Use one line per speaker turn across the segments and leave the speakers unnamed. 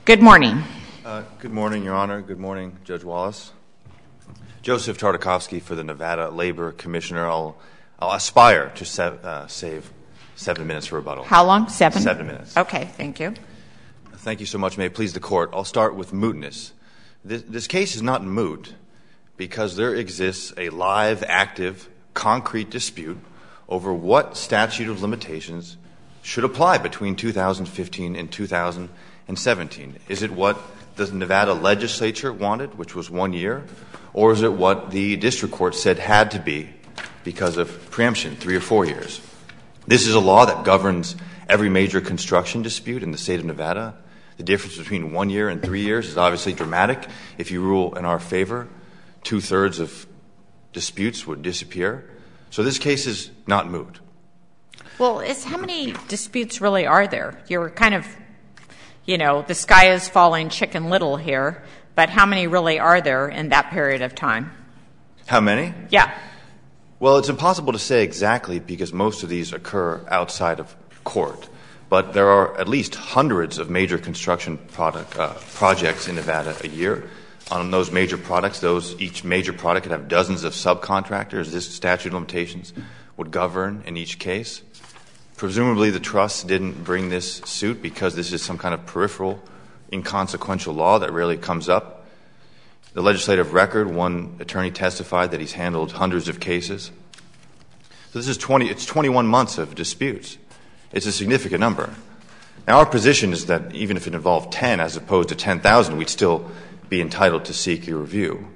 Good morning.
Good morning, Your Honor. Good morning, Judge Wallace. Joseph Tartakovsky for the Nevada Labor Commissioner. I'll aspire to save 7 minutes for rebuttal.
How long? 7?
7 minutes.
Okay, thank you.
Thank you so much. May it please the Court. I'll start with mootness. This case is not moot because there exists a live, active, concrete dispute over what statute of limitations should apply between 2015 and 2017. Is it what the Nevada legislature wanted, which was 1 year, or is it what the district court said had to be because of preemption, 3 or 4 years? This is a law that governs every major construction dispute in the state of Nevada. The difference between 1 year and 3 years is obviously dramatic. If you rule in our favor, 2/3 of disputes would disappear. So this case is not moot.
Well, how many disputes really are there? You're kind of, the sky is falling Chicken Little here, but how many really are there in that period of time?
How many?
Yeah.
Well, it's impossible to say exactly because most of these occur outside of court. But there are at least hundreds of major construction projects in Nevada a year. On those major products, each major product could have dozens of subcontractors. This statute of limitations would govern in each case. Presumably the trust didn't bring this suit because this is some kind of peripheral, inconsequential law that rarely comes up. The legislative record, one attorney testified that he's handled hundreds of cases. So this is 21 months of disputes. It's a significant number. Now, our position is that even if it involved 10 as opposed to 10,000, we'd still be entitled to seek your review.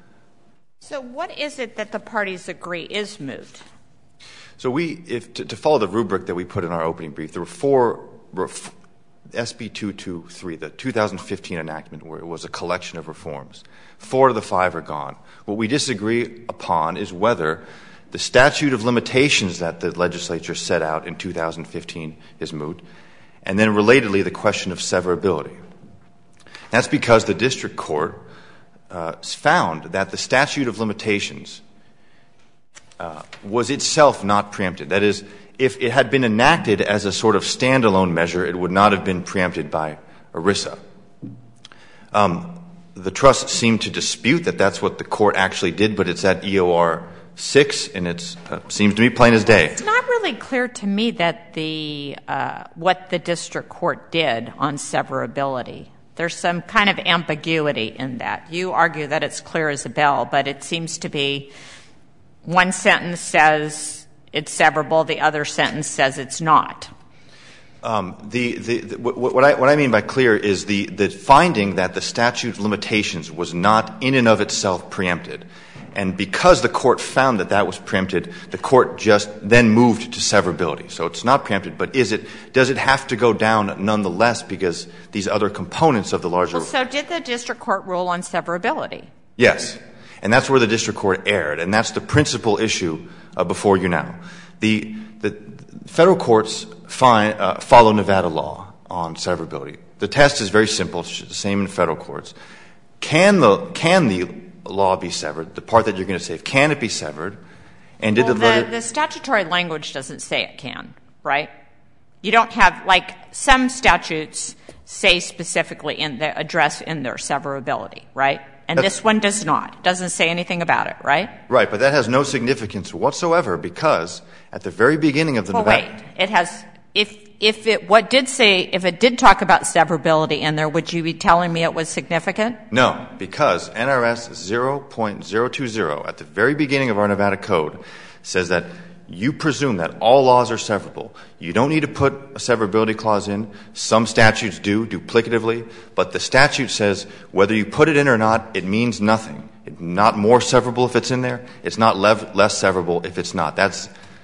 So what is it that the parties agree is moot?
So to follow the rubric that we put in our opening brief, there were four, SB 223, the 2015 enactment, where it was a collection of reforms. 4 of the 5 are gone. What we disagree upon is whether the statute of limitations that the legislature set out in 2015 is moot, and then relatedly the question of severability. That's because the district court found that the statute of limitations was itself not preempted. That is, if it had been enacted as a sort of standalone measure, it would not have been preempted by ERISA. The trust seemed to dispute that that's what the court actually did, but it's at EOR 6, and it seems to me plain as day.
It's not really clear to me that what the district court did on severability. There's some kind of ambiguity in that. You argue that it's clear as a bell, but it seems to be one sentence says it's severable, the other sentence says it's not.
What I mean by clear is the finding that the statute of limitations was not in and of itself preempted. And because the court found that was preempted, the court just then moved to severability. So it's not preempted, but does it have to go down nonetheless because these other components of the larger...
Well, so did the district court rule on severability?
Yes. And that's where the district court erred, and that's the principal issue before you now. The federal courts follow Nevada law on severability. The test is very simple. It's the same in federal courts. Can the law be severed? The part that you're going to save, can it be severed? And did
the statutory language doesn't say it can, right? You don't have, some statutes say specifically address in their severability, right? And this one does not. It doesn't say anything about it, right?
Right, but that has no significance whatsoever because at the very beginning of the Nevada...
Wait, it has... If it did talk about severability in there, would you be telling me it was significant?
No, because NRS 0.020 at the very beginning of our Nevada code says that you presume that all laws are severable. You don't need to put a severability clause in. Some statutes do, duplicatively, but the statute says whether you put it in or not, it means nothing. It's not more severable if it's in there. It's not less severable if it's not. That's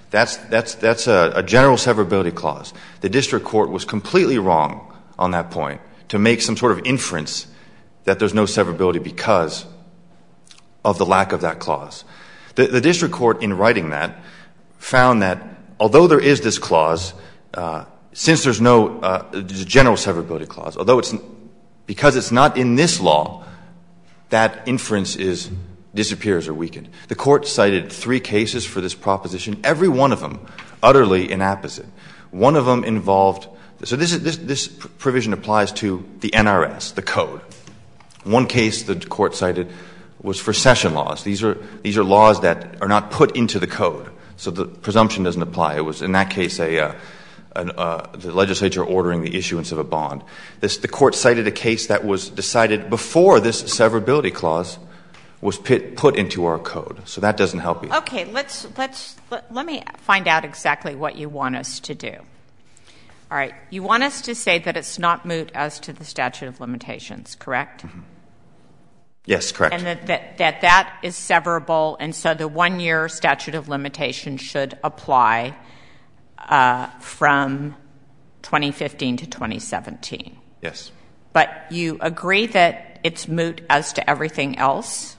a general severability clause. The district court was completely wrong on that point to make some sort of inference that there's no severability because of the lack of that clause. The district court, in writing that, found that although there is this clause, since there's no general severability clause, because it's not in this law, that inference disappears or weakened. The court cited 3 cases for this proposition, every one of them utterly inapposite. One of them involved So this provision applies to the NRS, the code. One case the Court cited was for session laws. These are laws that are not put into the code, so the presumption doesn't apply. It was, in that case, the legislature ordering the issuance of a bond. The Court cited a case that was decided before this severability clause was put into our code. So that doesn't help you.
Okay, let me find out exactly what you want us to do. All right, you want us to say that it's not moot as to the statute of limitations, correct?
Mm-hmm. Yes, correct.
And that is severable, and so the 1-year statute of limitations should apply from 2015 to 2017.
Yes.
But you agree that it's moot as to everything else?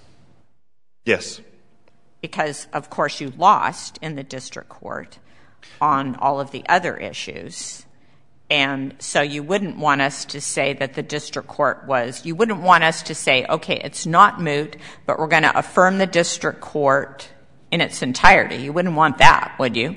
Yes.
Because, of course, you lost in the district court on all of the other issues. And so you wouldn't want us to say that the district court you wouldn't want us to say, okay, it's not moot, but we're going to affirm the district court in its entirety. You wouldn't want that, would you?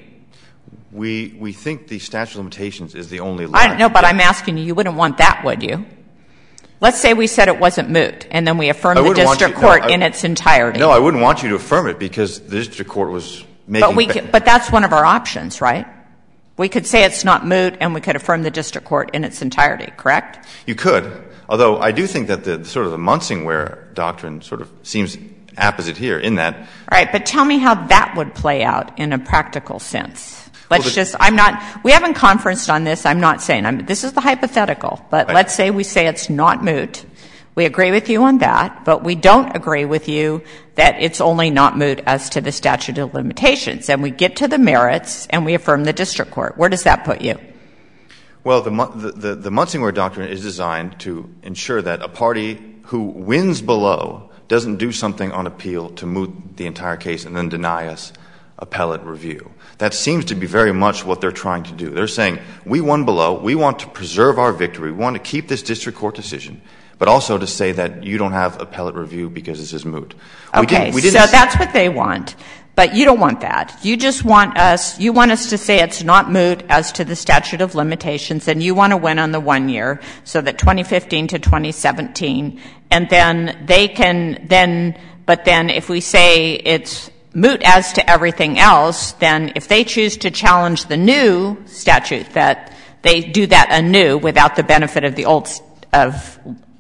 We think the statute of limitations is the only law.
I don't know, but I'm asking you wouldn't want that, would you? Let's say we said it wasn't moot, and then we affirmed the district court in its entirety.
No, I wouldn't want you to affirm it because the district court was making...
But that's one of our options, right? We could say it's not moot, and we could affirm the district court in its entirety, correct?
You could, although I do think that the sort of the Munsingware doctrine sort of seems apposite here in that...
All right, but tell me how that would play out in a practical sense. We haven't conferenced on this. I'm not saying, this is the hypothetical, but let's say we say it's not moot. We agree with you on that, but we don't agree with you that it's only not moot as to the statute of limitations. And we get to the merits and we affirm the district court. Where does that put you?
Well, the Munsingware doctrine is designed to ensure that a party who wins below doesn't do something on appeal to moot the entire case and then deny us appellate review. That seems to be very much what they're trying to do. They're saying, we won below, we want to preserve our victory, we want to keep this district court decision, but also to say that you don't have appellate review because this is moot.
Okay, so that's what they want. But you don't want that. You just want us to say it's not moot as to the statute of limitations, and you want to win on the 1 year, so that 2015 to 2017, and then but then if we say it's moot as to everything else, then if they choose to challenge the new statute, that they do that anew without the benefit of the old of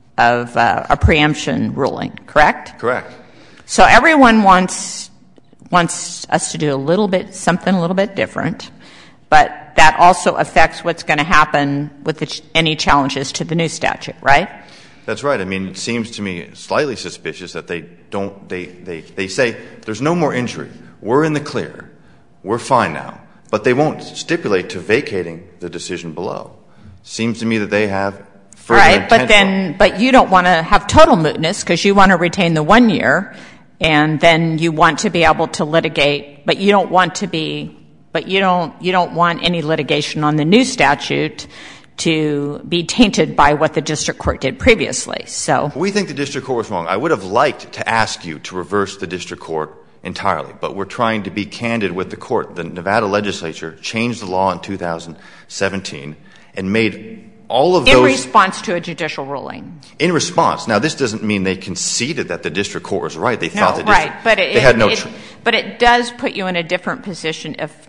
a preemption ruling, correct?
Correct.
So everyone wants us to do something a little bit different, but that also affects what's going to happen with any challenges to the new statute, right?
That's right. I mean, it seems to me slightly suspicious that they say there's no more injury. We're in the clear. We're fine now. But they won't stipulate to vacating the decision below. Seems to me that they have further intent.
But you don't want to have total mootness because you want to retain the 1 year, and then you want to be able to litigate, but you don't want any litigation on the new statute to be tainted by what the district court did previously. So
we think the district court was wrong. I would have liked to ask you to reverse the district court entirely, but we're trying to be candid with the court. The Nevada legislature changed the law in 2017 and made all of those...
In response to a judicial ruling.
In response. Now, this doesn't mean they conceded that the district court was right. They thought
but it does put you in a different position if the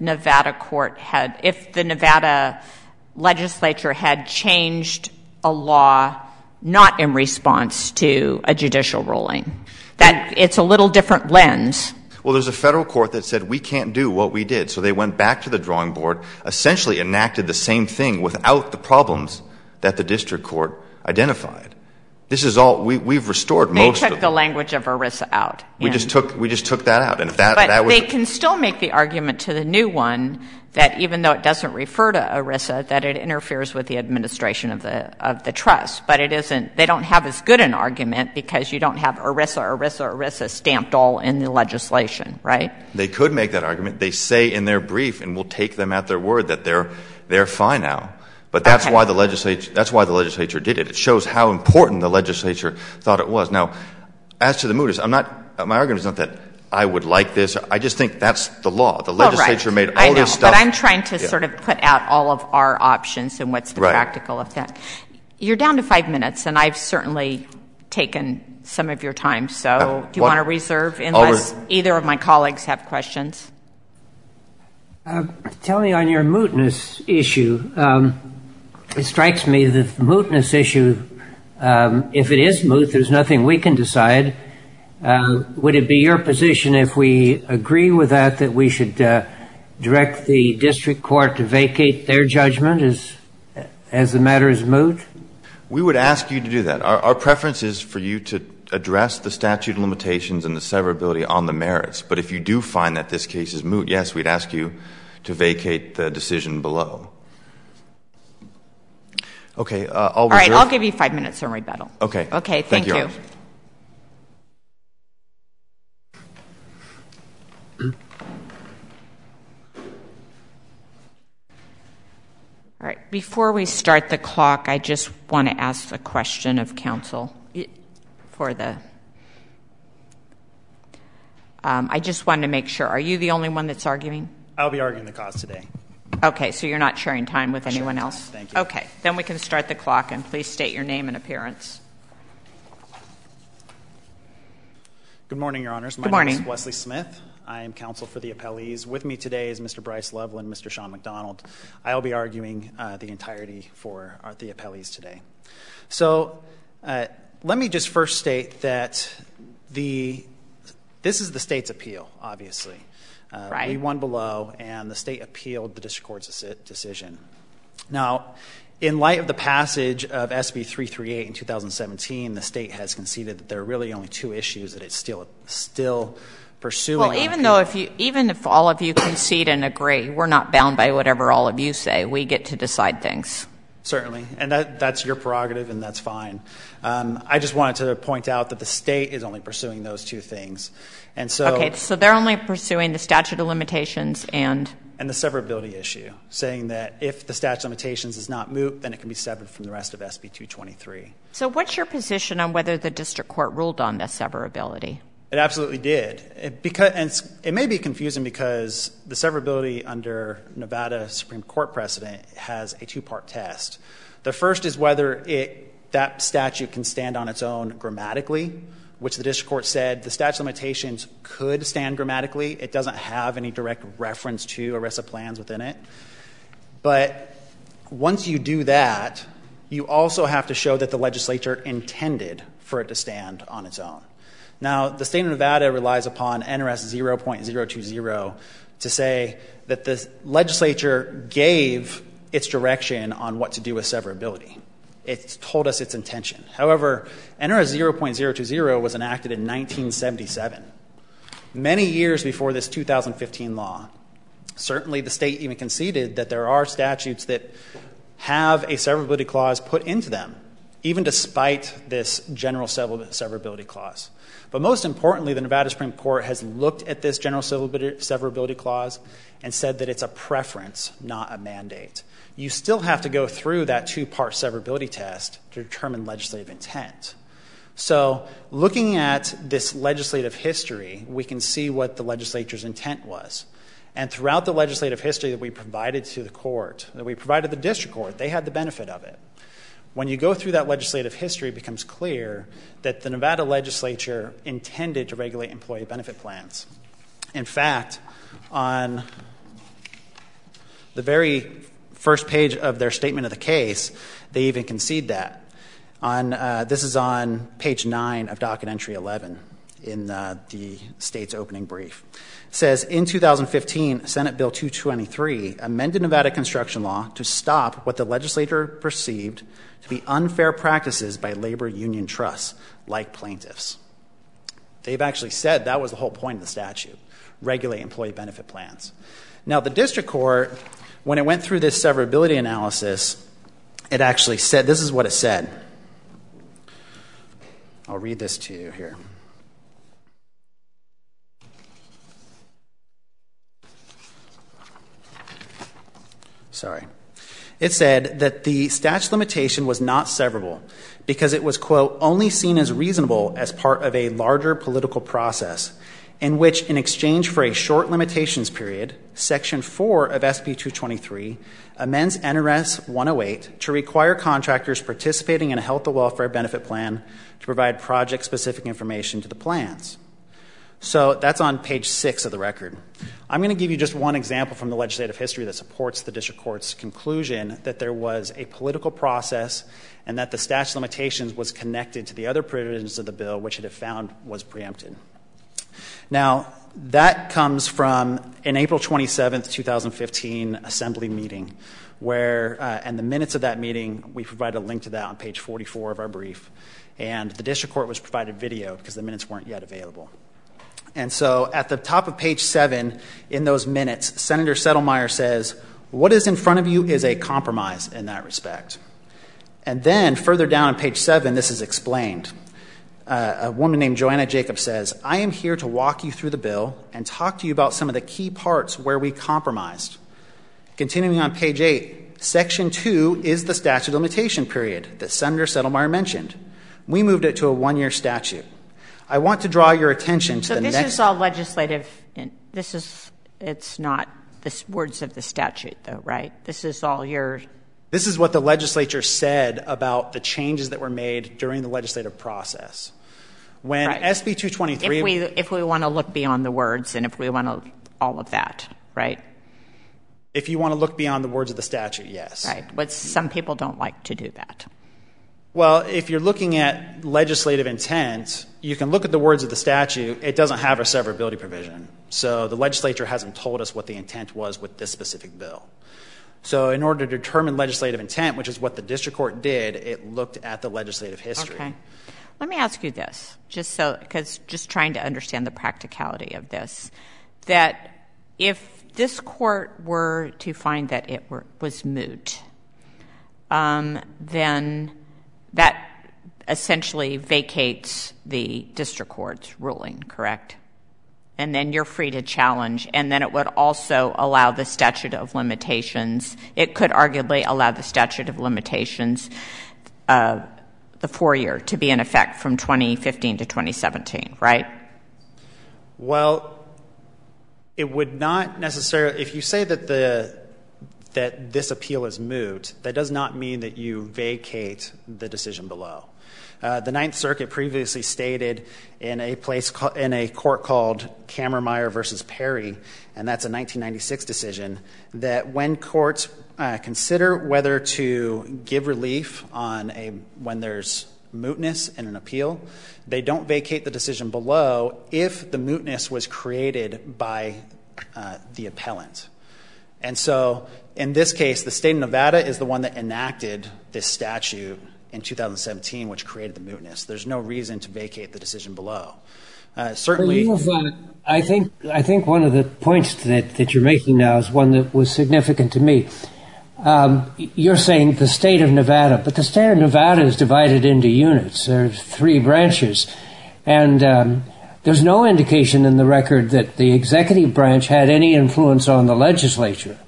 Nevada legislature had changed a law not in response to a judicial ruling. That it's a little different lens.
Well, there's a federal court that said we can't do what we did. So they went back to the drawing board, essentially enacted the same thing without the problems that the district court identified. This is all we've restored most of them.
They took the language of ERISA out.
We just took that out. And
they can still make the argument to the new one that even though it doesn't refer to ERISA, that it interferes with the administration of the trust. But it isn't. They don't have as good an argument because you don't have ERISA stamped all in the legislation, right?
They could make that argument. They say in their brief, and we'll take them at their word, that they're fine now. But that's why the legislature did it. It shows how important the legislature thought it was. Now, as to the mootness, my argument is not that I would like this. I just think that's the law. The legislature made all this stuff.
But I'm trying to sort of put out all of our options and what's the practical effect. You're down to 5 minutes, and I've certainly taken some of your time. So do you want to reserve unless either of my colleagues have questions?
Tell me on your mootness issue. It strikes me that the mootness issue, if it is moot, there's nothing we can decide. Would it be your position if we agree with that we should direct the district court to vacate their judgment as the matter is moot?
We would ask you to do that. Our preference is for you to address the statute of limitations and the severability on the merits. But if you do find that this case is moot, yes, we'd ask you to vacate the decision below. Okay, All right,
I'll give you 5 minutes on rebuttal.
Okay.
Okay, thank you. All right. Before we start the clock, I just want to ask a question of counsel for the I just wanted to make sure. Are you the only one that's arguing?
I'll be arguing the cause today.
Okay, so you're not sharing time with anyone else?
Thank you.
Okay, then we can start the clock, and please state your name and appearance.
Good morning, Your Honors.
Good morning.
My name is Wesley Smith. I am counsel for the appellees. With me today is Mr. Bryce Loveland, Mr. Sean McDonald. I'll be arguing the entirety for the appellees today. So let me just first state that this is the state's appeal, obviously.
Right.
We won below, and the state appealed the district court's decision. Now, in light of the passage of SB 338 in 2017, the state has conceded that there are really only two issues that it's still pursuing.
Well, even if all of you concede and agree, we're not bound by whatever all of you say. We get to decide things.
Certainly, and that's your prerogative, and that's fine. I just wanted to point out that the state is only pursuing those two things. And so,
okay, so they're only pursuing the statute of limitations and
the severability issue, saying that if the statute of limitations is not moot, then it can be severed from the rest of SB 223.
So what's your position on whether the district court ruled on the severability?
It absolutely did. And it may be confusing because the severability under Nevada Supreme Court precedent has a two-part test. The first is whether that statute can stand on its own grammatically, which the district court said the statute of limitations could stand grammatically. It doesn't have any direct reference to ERISA plans within it. But once you do that, you also have to show that the legislature intended for it to stand on its own. Now, the state of Nevada relies upon NRS 0.020 to say that the legislature gave its direction on what to do with severability. It told us its intention. However, NRS 0.020 was enacted in 1977, many years before this 2015 law. Certainly, the state even conceded that there are statutes that have a severability clause put into them, even despite this general severability clause. But most importantly, the Nevada Supreme Court has looked at this general severability clause and said that it's a preference, not a mandate. You still have to go through that two-part severability test to determine legislative intent. So looking at this legislative history, we can see what the legislature's intent was. And throughout the legislative history that we provided to the court, that we provided the district court, they had the benefit of it. When you go through that legislative history, it becomes clear that the Nevada legislature intended to regulate employee benefit plans. In fact, on the very first page of their statement of the case, they even concede that. This is on page 9 of docket entry 11 in the state's opening brief. It says, in 2015, Senate Bill 223 amended Nevada construction law to stop what the legislature perceived to be unfair practices by labor union trusts, like plaintiffs. They've actually said that was the whole point of the statute, regulate employee benefit plans. Now, the district court, when it went through this severability analysis, it actually said, this is what it said. I'll read this to you here. Sorry. It said that the statute limitation was not severable because it was, quote, only seen as reasonable as part of a larger political process in which, in exchange for a short limitations period, Section 4 of SB 223 amends NRS 108 to require contractors participating in a health and welfare benefit plan to provide project-specific information to the plans. So that's on page 6 of the record. I'm going to give you just one example from the legislative history that supports the district court's conclusion that there was a political process and that the statute of limitations was connected to the other provisions of the bill, which it had found was preempted. Now, that comes from an April 27th, 2015 assembly meeting where, and the minutes of that meeting, we provided a link to that on page 44 of our brief. And the district court was provided video because the minutes weren't yet available. And so at the top of page 7 in those minutes, Senator Settlemyre says, "What is in front of you is a compromise in that respect." And then further down on page 7, this is explained. A woman named Joanna Jacobs says, "I am here to walk you through the bill and talk to you about some of the key parts where we compromised." Continuing on page 8, Section 2 is the statute of limitation period that Senator Settlemyre mentioned. We moved it to a 1-year statute. I want to draw your attention to the next...
So this is all legislative. It's not the words of the statute, though, right? This is all your...
This is what the legislature said about the changes that were made during the legislative process. When SB 223...
If we want to look beyond the words and if we want to all of that, right?
If you want to look beyond the words of the statute, yes.
Right. But some people don't like to do that.
Well, if you're looking at legislative intent, you can look at the words of the statute. It doesn't have a severability provision. So the legislature hasn't told us what the intent was with this specific bill. So in order to determine legislative intent, which is what the district court did, it looked at the legislative history.
Okay. Let me ask you this, because just trying to understand the practicality of this, that if this court were to find that it was moot, then that essentially vacates the district court's ruling, correct? And then you're free to challenge, and then it would also allow the statute of limitations. It could arguably allow the statute of limitations, the 4-year, to be in effect from 2015 to 2017, right?
Well, it would not necessarily, if you say that that this appeal is moot, that does not mean that you vacate the decision below. The Ninth Circuit previously stated in a court called Kammermeyer versus Perry, and that's a 1996 decision, that when courts consider whether to give relief when there's mootness in an appeal, they don't vacate the decision below if the mootness was created by the appellant. And so in this case, the state of Nevada is the one that enacted this statute in 2017, which created the mootness. There's no reason to vacate the decision below. Certainly,
I think one of the points that you're making now is one that was significant to me. You're saying the state of Nevada, but the state of Nevada is divided into units. There's 3 branches, and there's no indication in the record that the executive branch had any influence on the legislature.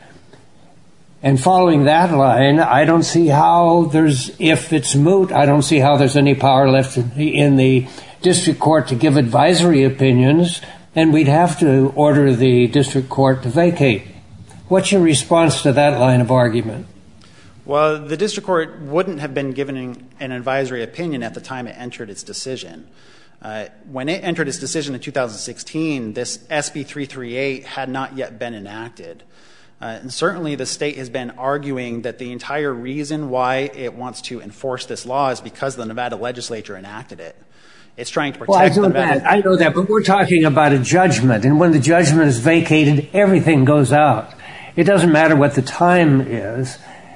And following that line, I don't see how if it's moot, I don't see how there's any power left in the district court to give advisory opinions, and we'd have to order the district court to vacate. What's your response to that line of argument?
Well, the district court wouldn't have been given an advisory opinion at the time it entered its decision. When it entered its decision in 2016, this SB 338 had not yet been enacted. And certainly the state has been arguing that the entire reason why it wants to enforce this law is because the Nevada legislature enacted it. It's trying to protect the Nevada...
I know that, but we're talking about a judgment, and when the judgment is vacated, everything goes out. It doesn't matter what the time is,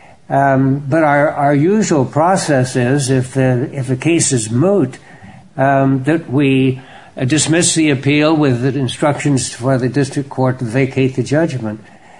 but our usual process is, if a case is moot, that we dismiss the appeal with the instructions for the district court to vacate the judgment.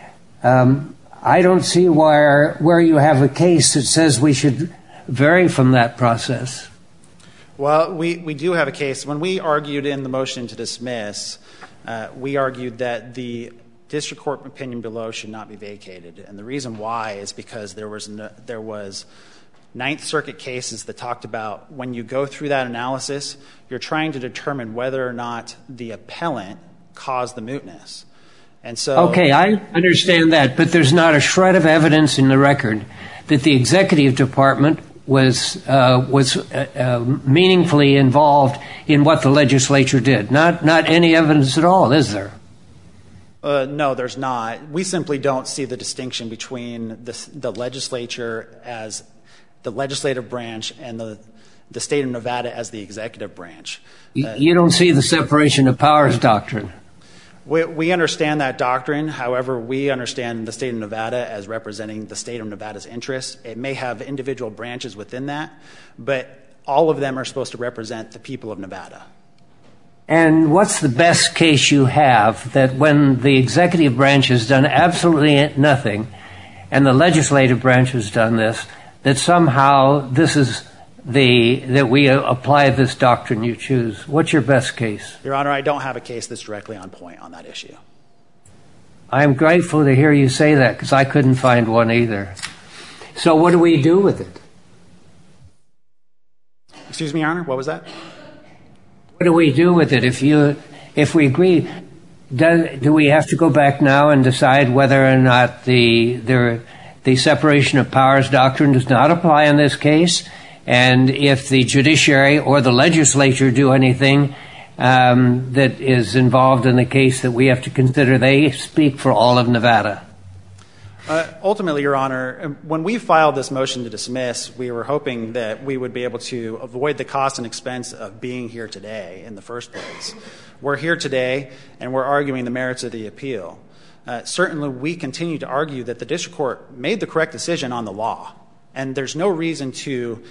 I don't see where you have a case that says we should vary from that process.
Well, we do have a case. When we argued in the motion to dismiss, we argued that the district court opinion below should not be vacated. And the reason why is because there was Ninth Circuit cases that talked about when you go through that analysis, you're trying to determine whether or not the appellant caused the mootness. And so,
okay, I understand that, but there's not a shred of evidence in the record that the executive department was meaningfully involved in what the legislature did. Not any evidence at all, is there?
No, there's not. We simply don't see the distinction between the legislature as the legislative branch and the state of Nevada as the executive branch.
You don't see the separation of powers doctrine?
We understand that doctrine. However, we understand the state of Nevada as representing the state of Nevada's interests. It may have individual branches within that, but all of them are supposed to represent the people of Nevada.
And what's the best case you have that when the executive branch has done absolutely nothing and the legislative branch has done this, that somehow this is that we apply this doctrine you choose? What's your best case?
Your Honor, I don't have a case that's directly on point on that issue.
I'm grateful to hear you say that because I couldn't find one either. So what do we do with it?
Excuse me, Your Honor, what was that?
What do we do with it? If we agree, do we have to go back now and decide whether or not the separation of powers doctrine does not apply in this case? And if the judiciary or the legislature do anything that is involved in the case that we have to consider, they speak for all of Nevada?
Ultimately, Your Honor, when we filed this motion to dismiss, we were hoping that we would be able to avoid the cost and expense of being here today in the first place. We're here today, and we're arguing the merits of the appeal. Certainly, we continue to argue that the district court made the correct decision on the law, and there's no reason to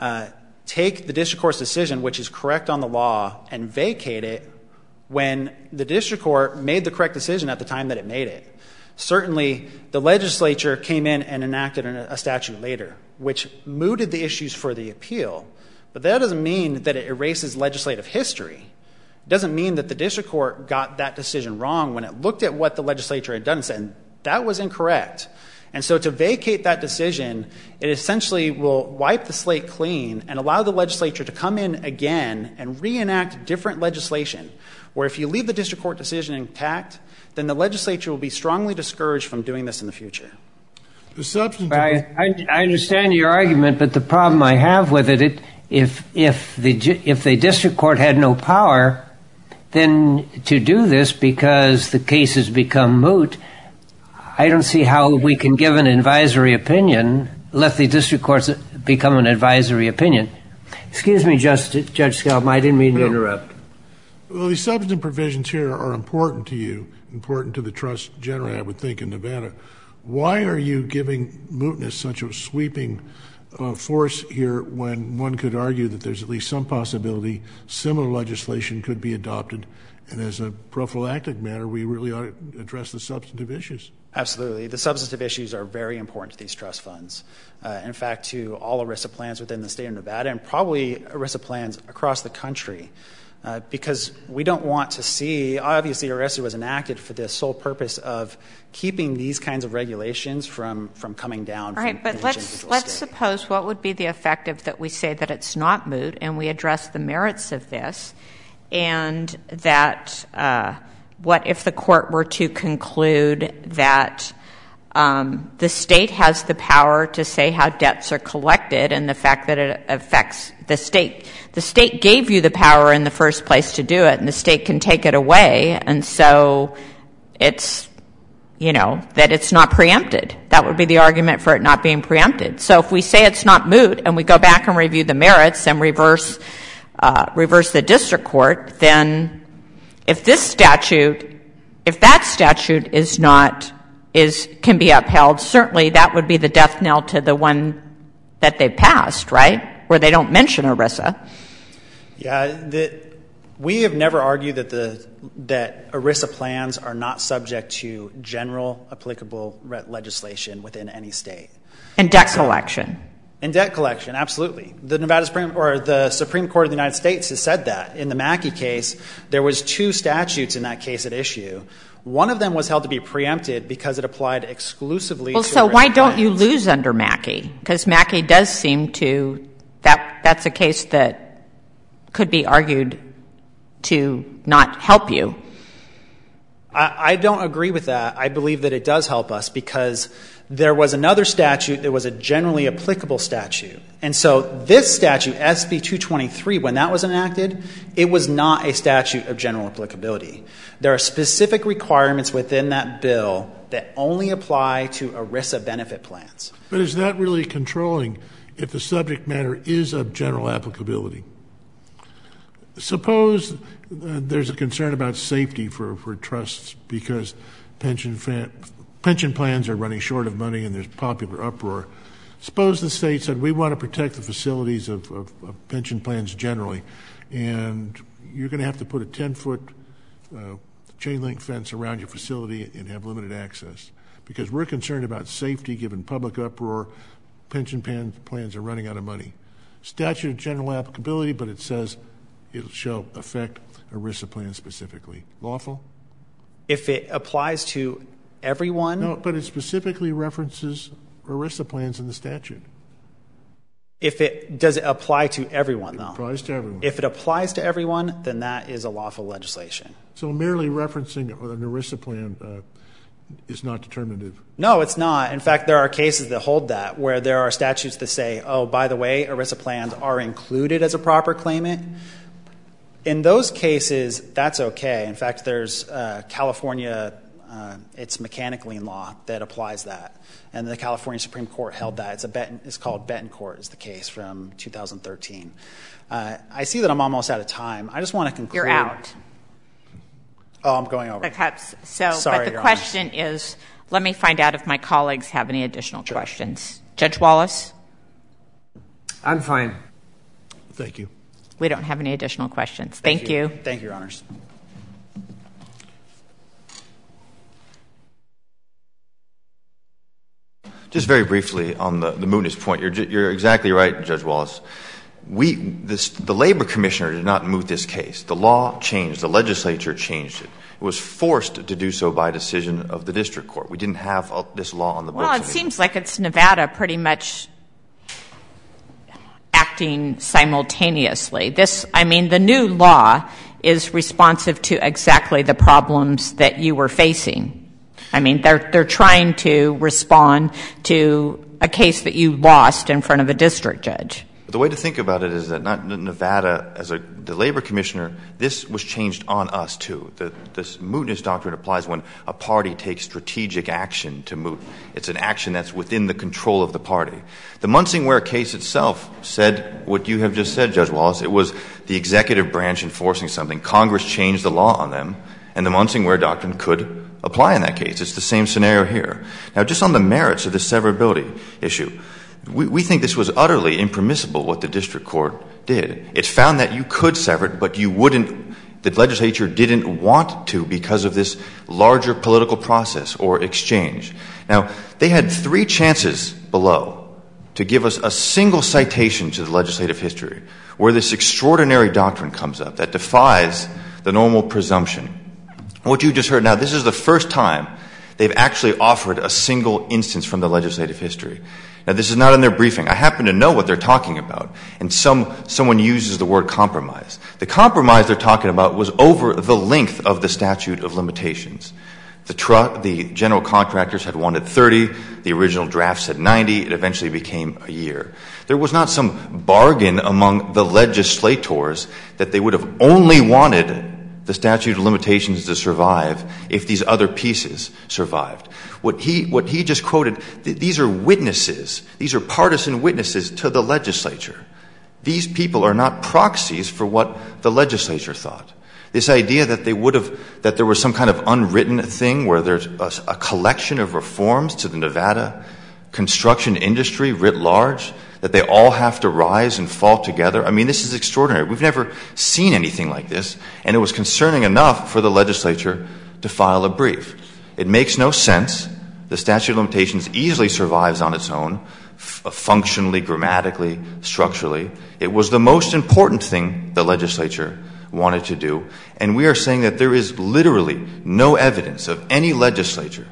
take the district court's decision, which is correct on the law, and vacate it when the district court made the correct decision at the time that it made it. Certainly, the legislature came in and enacted a statute later, which mooted the issues for the appeal. But that doesn't mean that it erases legislative history. It doesn't mean that the district court got that decision wrong when it looked at what the legislature had done and said, that was incorrect. And so to vacate that decision, it essentially will wipe the slate clean and allow the legislature to come in again and reenact different legislation, where if you leave the district court decision intact, then the legislature will be strongly discouraged from doing this in the future.
The substantive...
I understand your argument, but the problem I have with it, if the district court had no power, then to do this because the case has become moot, I don't see how we can give an advisory opinion, let the district courts become an advisory opinion. Excuse me, Judge Skelton, I didn't mean to interrupt.
Well, the substantive provisions here are important to you, important to the trust generally, I would think, in Nevada. Why are you giving mootness such a sweeping force here when one could argue that there's at least some possibility similar legislation could be adopted, and as a prophylactic matter, we really ought to address the substantive issues?
Absolutely. The substantive issues are very important to these trust funds. In fact, to all ERISA plans within the state of Nevada and probably ERISA plans across the country. Because we don't want to see, obviously ERISA was enacted for the sole purpose of keeping these kinds of regulations from coming down.
All right, but let's suppose what would be the effect of that we say that it's not moot and we address the merits of this, and that what if the court were to conclude that the state has the power to say how debts are collected, and the fact that it affects the state. The state gave you the power in the first place to do it, and the state can take it away, and so it's, that it's not preempted. That would be the argument for it not being preempted. So if we say it's not moot and we go back and review the merits and reverse the district court, then if that statute can be upheld, certainly that would be the death knell to the one that they passed, right? Where they don't mention ERISA.
Yeah, we have never argued that ERISA plans are not subject to general applicable legislation within any state.
And debt collection.
In debt collection, absolutely. The Supreme Court of the United States has said that. In the Mackey case, there was 2 statutes in that case at issue. One of them was held to be preempted because it applied exclusively to
so why don't you lose under Mackey? Because Mackey does seem to that's a case that could be argued to not help you.
I don't agree with that. I believe that it does help us because there was another statute that was a generally applicable statute. And so this statute, SB 223, when that was enacted, it was not a statute of general applicability. There are specific requirements within that bill that only apply to ERISA benefit plans.
But is that really controlling if the subject matter is of general applicability? Suppose there's a concern about safety for trusts because pension plans are running short of money and there's popular uproar. Suppose the state said, we want to protect the facilities of pension plans generally, and you're going to have to put a 10-foot chain link fence around your facility and have limited access because we're concerned about safety given public uproar. Pension plans are running out of money. Statute of general applicability, but it says it shall affect ERISA plans specifically. Lawful?
If it applies to everyone?
No, but it specifically references ERISA plans in the statute.
Does it apply to everyone, though?
It applies to everyone.
If it applies to everyone, then that is a lawful legislation.
So merely referencing an ERISA plan is not determinative?
No, it's not. In fact, there are cases that hold that, where there are statutes that say, oh, by the way, ERISA plans are included as a proper claimant. In those cases, that's okay. In fact, there's California, it's mechanic lien law that applies that. And the California Supreme Court held that. It's called Betancourt is the case from 2013. I see that I'm almost out of time. I just want to conclude.
You're out.
Oh, I'm going over.
Sorry, but the question is, let me find out if my colleagues have any additional questions. Judge Wallace?
I'm fine.
Thank you.
We don't have any additional questions. Thank you.
Thank you, Your Honors.
Just very briefly on the mootness point, you're exactly right, Judge Wallace. The Labor Commissioner did not moot this case. The law changed. The legislature changed it. It was forced to do so by decision of the district court. We didn't have this law on the books.
Well, it seems like it's Nevada pretty much acting simultaneously. The new law is responsive to exactly the problems that you were facing. They're trying to respond to a case that you lost in front of a district judge.
The way to think about it is that not Nevada, as the Labor Commissioner, this was changed on us, too. This mootness doctrine applies when a party takes strategic action to moot. It's an action that's within the control of the party. The Munsingware case itself said what you have just said, Judge Wallace. It was the executive branch enforcing something. Congress changed the law on them, and the Munsingware doctrine could apply in that case. It's the same scenario here. Now, just on the merits of the severability issue, we think this was utterly impermissible what the district court did. It found that you could sever it, but you wouldn't. The legislature didn't want to because of this larger political process or exchange. Now, they had 3 chances below to give us a single citation to the legislative history where this extraordinary doctrine comes up that defies the normal presumption. What you just heard now, this is the first time they've actually offered a single instance from the legislative history. Now, this is not in their briefing. I happen to know what they're talking about, and someone uses the word compromise. The compromise they're talking about was over the length of the statute of limitations. The general contractors had wanted 30. The original draft said 90. It eventually became a year. There was not some bargain among the legislators that they would have only wanted the statute of limitations to survive if these other pieces survived. What he just quoted, these are witnesses. These are partisan witnesses to the legislature. These people are not proxies for what the legislature thought. This idea that that there was some kind of unwritten thing where there's a collection of reforms to the Nevada construction industry writ large, that they all have to rise and fall together. This is extraordinary. We've never seen anything like this, and it was concerning enough for the legislature to file a brief. It makes no sense. The statute of limitations easily survives on its own. functionally, grammatically, structurally. It was the most important thing the legislature wanted to do. And we are saying that there is literally no evidence of any legislator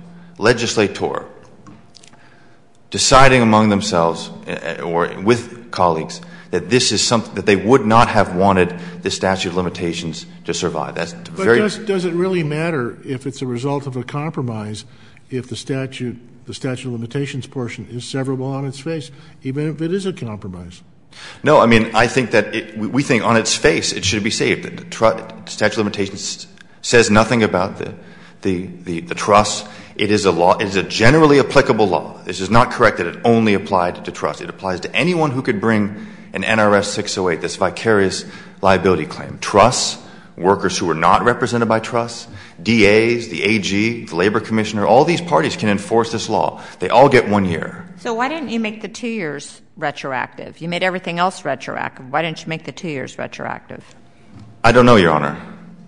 deciding among themselves or with colleagues that this is something that they would not have wanted the statute of limitations to survive. That's very.
But does it really matter if it's a result of a compromise if the statute of limitations portion is severable on its face, even if it is a compromise?
No, I mean, I think that we think on its face it should be saved. The statute of limitations says nothing about the trust. It is a law. It is a generally applicable law. This is not correct that it only applied to trust. It applies to anyone who could bring an NRS 608, this vicarious liability claim. Trusts, workers who are not represented by trusts, DAs, the AG, the labor commissioner, all these parties can enforce this law. They all get 1 year.
So why didn't you make the 2 years retroactive? You made everything else retroactive. Why didn't you make the 2 years retroactive?
I don't know, Your Honor.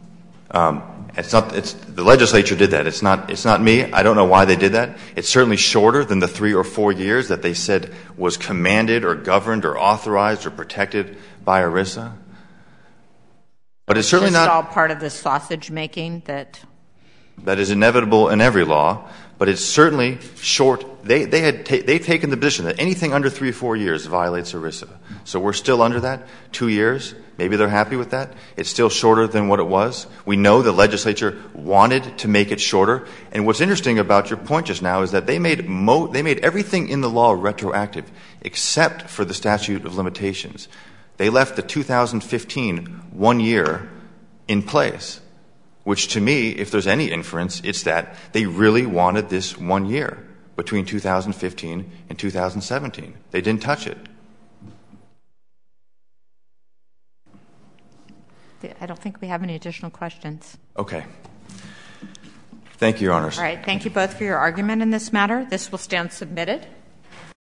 The legislature did that. It's not me. I don't know why they did that. It's certainly shorter than the 3 or 4 years that they said was commanded or governed or authorized or protected by ERISA. But it's certainly not.
It's all part of the sausage making that
is inevitable in every law. But it's certainly short. They've taken the position that anything under 3 or 4 years violates ERISA. So we're still under that. 2 years. Maybe they're happy with that. It's still shorter than what it was. We know the legislature wanted to make it shorter. And what's interesting about your point just now is that they made everything in the law retroactive except for the statute of limitations. They left the 2015 1 year in place, which to me, if there's any inference, it's that they really wanted this 1 year between 2015 and 2017. They didn't touch it.
I don't think we have any additional questions.
Okay. Thank you, Your Honors.
All right. Thank you both for your argument in this matter. This will stand submitted.